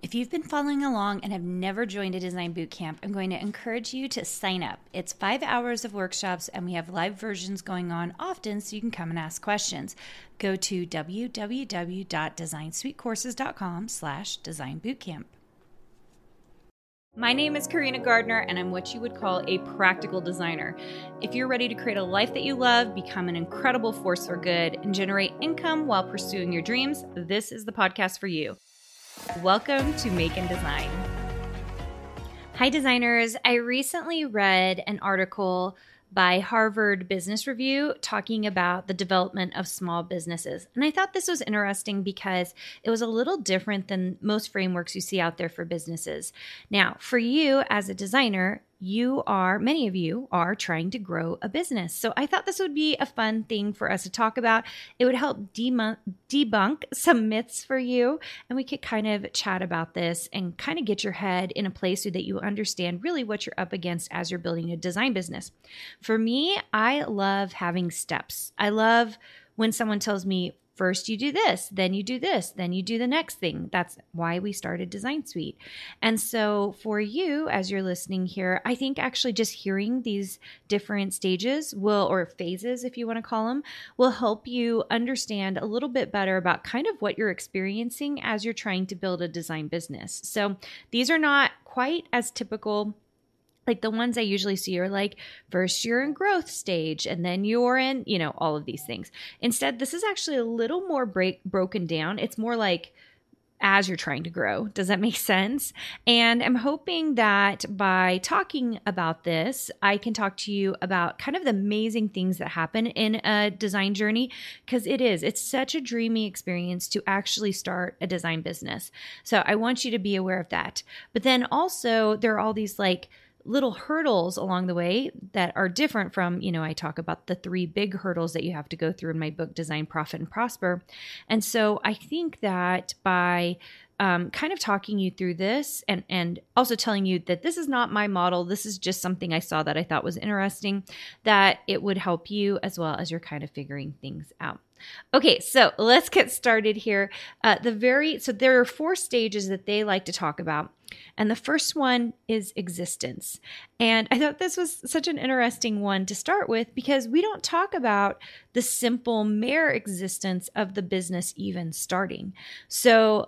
If you've been following along and have never joined a design bootcamp, I'm going to encourage you to sign up. It's 5 hours of workshops and we have live versions going on often so you can come and ask questions. Go to www.designsweetcourses.com/design bootcamp. My name is Karina Gardner, and I'm what you would call a practical designer. If you're ready to create a life that you love, become an incredible force for good, and generate income while pursuing your dreams, this is the podcast for you. Welcome to Make and Design. Hi, designers. I recently read an article by Harvard Business Review talking about the development of small businesses. And I thought this was interesting because it was a little different than most frameworks you see out there for businesses. Now, for you as a designer, many of you are trying to grow a business. So I thought this would be a fun thing for us to talk about. It would help debunk some myths for you. And we could kind of chat about this and kind of get your head in a place so that you understand really what you're up against as you're building a design business. For me, I love having steps. I love when someone tells me, first you do this, then you do this, then you do the next thing. That's why we started Design Suite. And so for you, as you're listening here, I think actually just hearing these different stages or phases, if you want to call them, will help you understand a little bit better about kind of what you're experiencing as you're trying to build a design business. So these are not quite as typical. Like the ones I usually see are like, first you're in growth stage and then you're in, all of these things. Instead, this is actually a little more broken down. It's more like as you're trying to grow. Does that make sense? And I'm hoping that by talking about this, I can talk to you about kind of the amazing things that happen in a design journey, because it's such a dreamy experience to actually start a design business. So I want you to be aware of that. But then also there are all these little hurdles along the way that are different from, I talk about the 3 big hurdles that you have to go through in my book, Design, Profit, and Prosper. And so I think that by kind of talking you through this and also telling you that this is not my model, this is just something I saw that I thought was interesting, that it would help you as well as you're kind of figuring things out. Okay, so let's get started here. So there are 4 stages that they like to talk about. And the first one is existence. And I thought this was such an interesting one to start with because we don't talk about the simple mere existence of the business even starting. So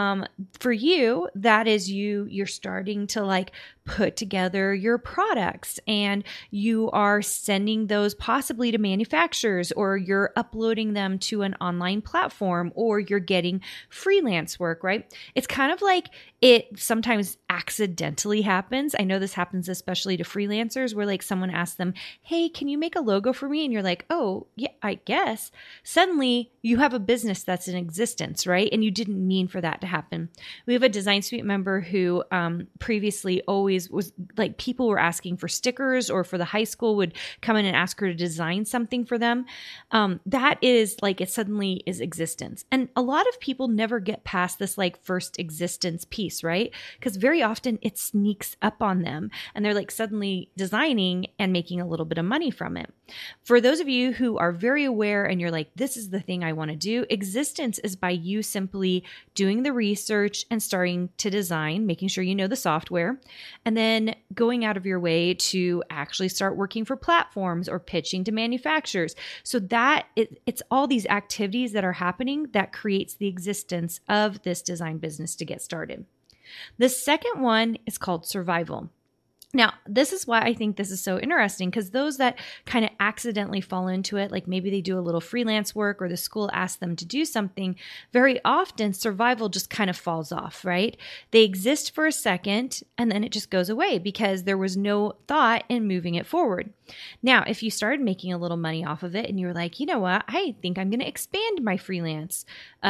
for you, that is you're starting to put together your products and you are sending those possibly to manufacturers, or you're uploading them to an online platform, or you're getting freelance work, right? It's kind of like it sometimes accidentally happens. I know this happens especially to freelancers where someone asks them, hey, can you make a logo for me? And you're like, oh, yeah, I guess. Suddenly you have a business that's in existence, right? And you didn't mean for that to happen. We have a Design Suite member who previously always was people were asking for stickers, or for the high school would come in and ask her to design something for them. That is it suddenly is existence. And a lot of people never get past this first existence piece, right? Because very often it sneaks up on them and they're suddenly designing and making a little bit of money from it. For those of you who are very aware and you're this is the thing I want to do, existence is by you simply doing the research and starting to design, making sure you know the software, and then going out of your way to actually start working for platforms or pitching to manufacturers. So that it's all these activities that are happening that creates the existence of this design business to get started. The second one is called survival. Now, this is why I think this is so interesting, because those that kind of accidentally fall into it, maybe they do a little freelance work or the school asks them to do something, very often survival just kind of falls off, right? They exist for a second and then it just goes away because there was no thought in moving it forward. Now, if you started making a little money off of it and you were like, you know what, I think I'm going to expand my freelance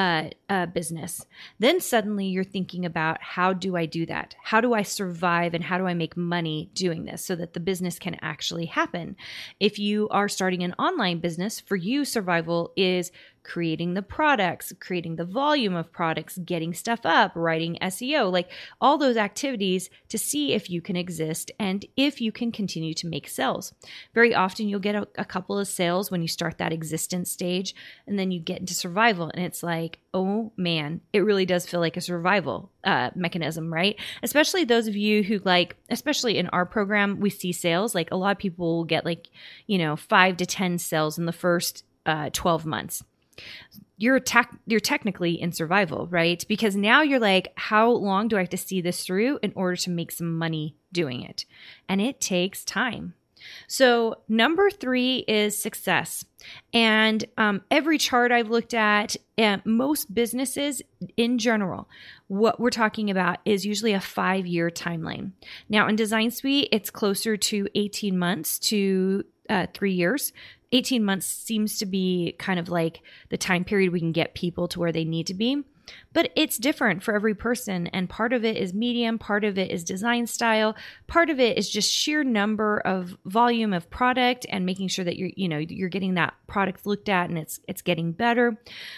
business, then suddenly you're thinking about, how do I do that? How do I survive and how do I make money doing this so that the business can actually happen? If you are starting an online business, for you, survival is creating the products, creating the volume of products, getting stuff up, writing SEO, like all those activities to see if you can exist and if you can continue to make sales. Very often you'll get a couple of sales when you start that existence stage, and then you get into survival, and it's like, oh man, it really does feel like a survival mechanism, right? Especially those of you who especially in our program, we see sales. Like a lot of people will get 5 to 10 sales in the first 12 months. You're technically in survival, right? Because now you're like, how long do I have to see this through in order to make some money doing it? And it takes time. So number 3 is success. And every chart I've looked at, most businesses in general, what we're talking about is usually a 5-year timeline. Now in Design Suite, it's closer to 18 months to 3 years. 18 months seems to be kind of like the time period we can get people to where they need to be. But it's different for every person. And part of it is medium, part of it is design style, part of it is just sheer number of volume of product and making sure that you're getting that product looked at and it's getting better.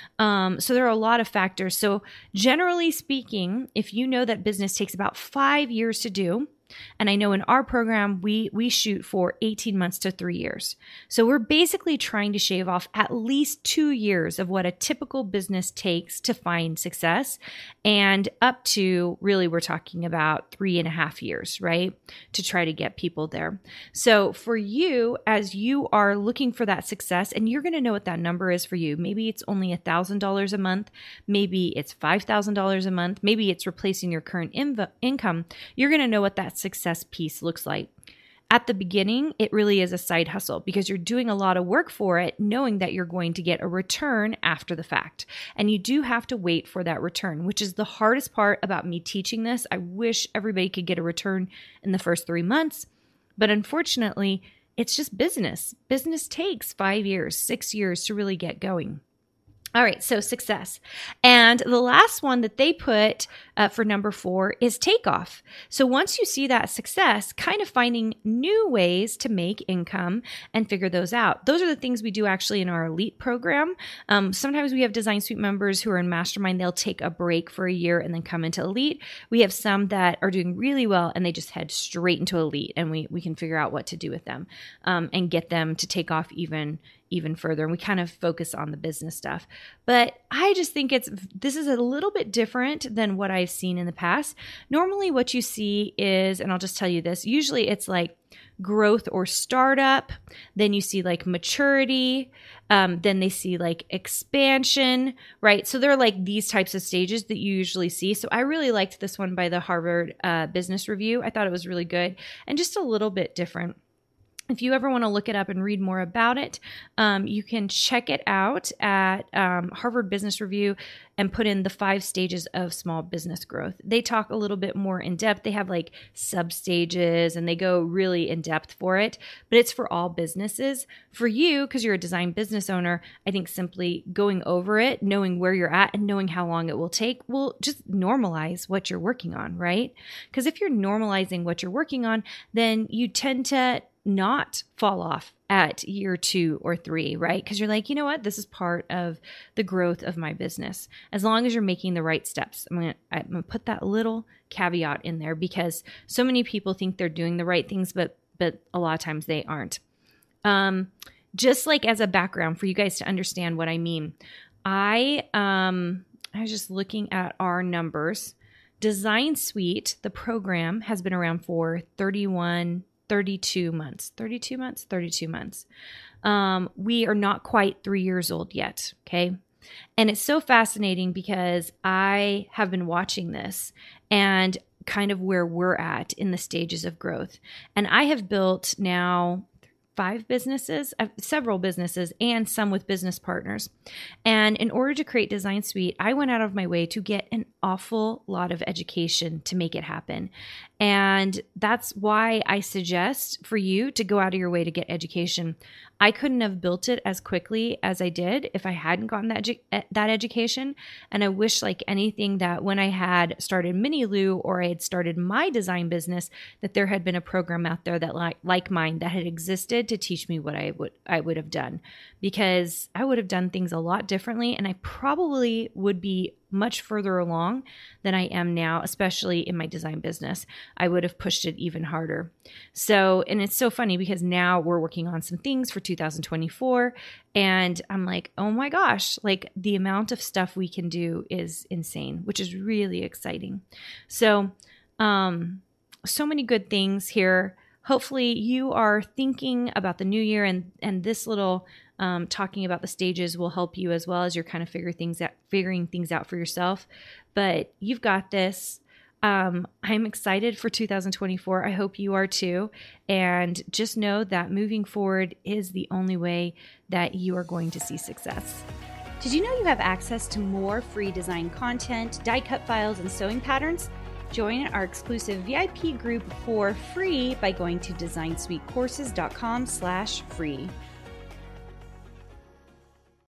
So there are a lot of factors. So generally speaking, if you know that business takes about 5 years to do, and I know in our program, we shoot for 18 months to 3 years. So we're basically trying to shave off at least 2 years of what a typical business takes to find success, and up to really we're talking about 3.5 years, right? To try to get people there. So for you, as you are looking for that success, and you're going to know what that number is for you. Maybe it's only $1,000 a month. Maybe it's $5,000 a month. Maybe it's replacing your current income. You're going to know what that success piece looks like. At the beginning, it really is a side hustle because you're doing a lot of work for it, knowing that you're going to get a return after the fact. And you do have to wait for that return, which is the hardest part about me teaching this. I wish everybody could get a return in the first 3 months, but unfortunately, it's just business. Business takes 5 years, 6 years to really get going. All right, so success. And the last one that they put for number 4 is takeoff. So once you see that success, kind of finding new ways to make income and figure those out. Those are the things we do actually in our elite program. Sometimes we have Design Suite members who are in Mastermind. They'll take a break for a year and then come into elite. We have some that are doing really well and they just head straight into elite, and we can figure out what to do with them and get them to take off even further. And we kind of focus on the business stuff. But I just think this is a little bit different than what I've seen in the past. Normally what you see is, and I'll just tell you this, usually it's like growth or startup. Then you see like maturity. Then they see like expansion, right? So there are like these types of stages that you usually see. So I really liked this one by the Harvard Business Review. I thought it was really good and just a little bit different. If you ever want to look it up and read more about it, you can check it out at Harvard Business Review and put in the 5 stages of small business growth. They talk a little bit more in depth. They have like sub stages and they go really in depth for it, but it's for all businesses. For you, because you're a design business owner, I think simply going over it, knowing where you're at and knowing how long it will take will just normalize what you're working on, right? Because if you're normalizing what you're working on, then you tend to not fall off at year 2 or 3, right? Because you're like, you know what? This is part of the growth of my business. As long as you're making the right steps. I'm gonna put that little caveat in there because so many people think they're doing the right things, but a lot of times they aren't. Just like as a background for you guys to understand what I mean, I was just looking at our numbers. Design Suite, the program, has been around for 32 months. We are not quite 3 years old yet, okay? And it's so fascinating because I have been watching this and kind of where we're at in the stages of growth. And I have built now 5 businesses, several businesses, and some with business partners. And in order to create Design Suite, I went out of my way to get an awful lot of education to make it happen. And that's why I suggest for you to go out of your way to get education. I couldn't have built it as quickly as I did if I hadn't gotten that education. And I wish, like anything, that when I had started MiniLou or I had started my design business, that there had been a program out there that like mine that had existed excited to teach me what I would have done, because I would have done things a lot differently, and I probably would be much further along than I am now, especially in my design business. I would have pushed it even harder. So, and it's so funny because now we're working on some things for 2024, and I'm like, oh my gosh, like the amount of stuff we can do is insane, which is really exciting. So, so many good things here. Hopefully you are thinking about the new year, and this little talking about the stages will help you as well as you're kind of figuring things out for yourself. But you've got this. I'm excited for 2024. I hope you are too. And just know that moving forward is the only way that you are going to see success. Did you know you have access to more free design content, die cut files, and sewing patterns? Join our exclusive VIP group for free by going to designsweetcourses.com/free.